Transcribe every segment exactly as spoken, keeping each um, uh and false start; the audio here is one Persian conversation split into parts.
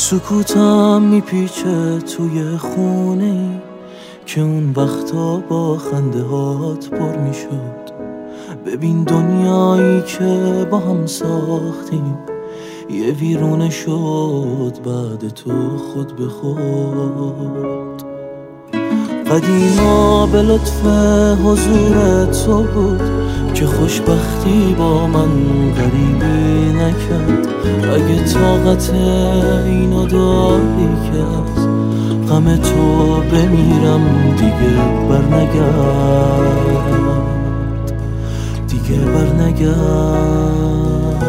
سکوتم میپیچه توی خونه ای که اون وقتا با خنده هات پر میشد. ببین دنیایی که با هم ساختیم یه ویرونه شد بعد تو خود به خود. قدیما به لطف حضور تو بود که خوشبختی با من غریبی نکرد. اگه طاقت اینو داری که از غم تو بمیرم دیگه برنگرد، دیگه برنگرد.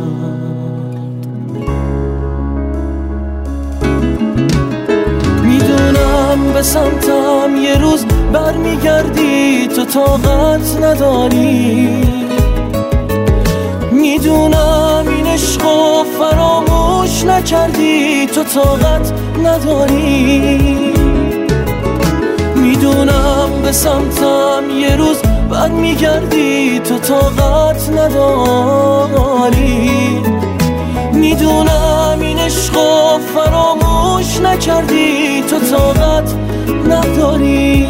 میدونم به سمتم یه روز برمیگردی، تو طاقت نداری. میدونم این عشقو فراموش نکردی، تو طاقت نداری. میدونم به سمتم یه روز برمیگردی، تو طاقت نداری. میدونم این عشقو فراموش نکردی، تو طاقت نداری.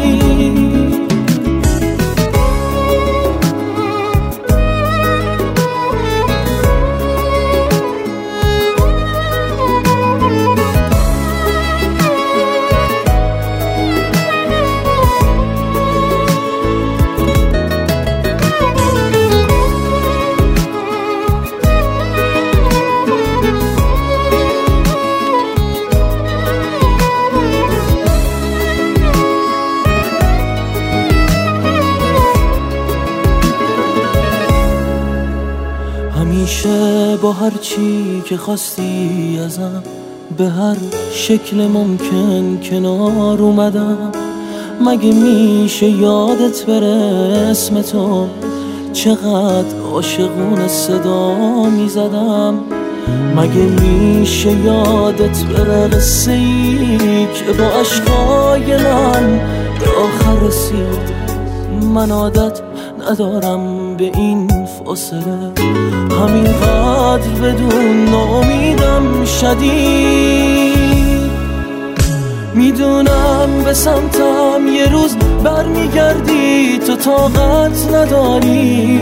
همیشه با هر چی که خواستی ازم به هر شکل ممکن کنار اومدم. مگه میشه یادت بره اسم تو، چقدر عاشقونه صدا میزدم. مگه میشه یادت بره قصه ای که با عشقای من به آخر رسید. من عادت ندارم به این فاصله، همینقدر بدون ناامیدم شدید. میدونم به سمتم یه روز برمیگردی، تو طاقت نداری.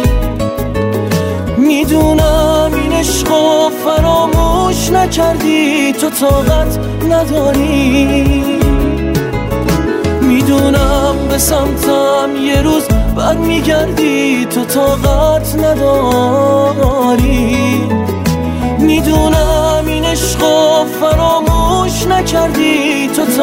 میدونم این عشقو فراموش نکردی، تو طاقت نداری. میدونم به سمتم یه روز برمیگردی، تو طاقت نداری. میدونم این عشقو فراموش نکردی، تو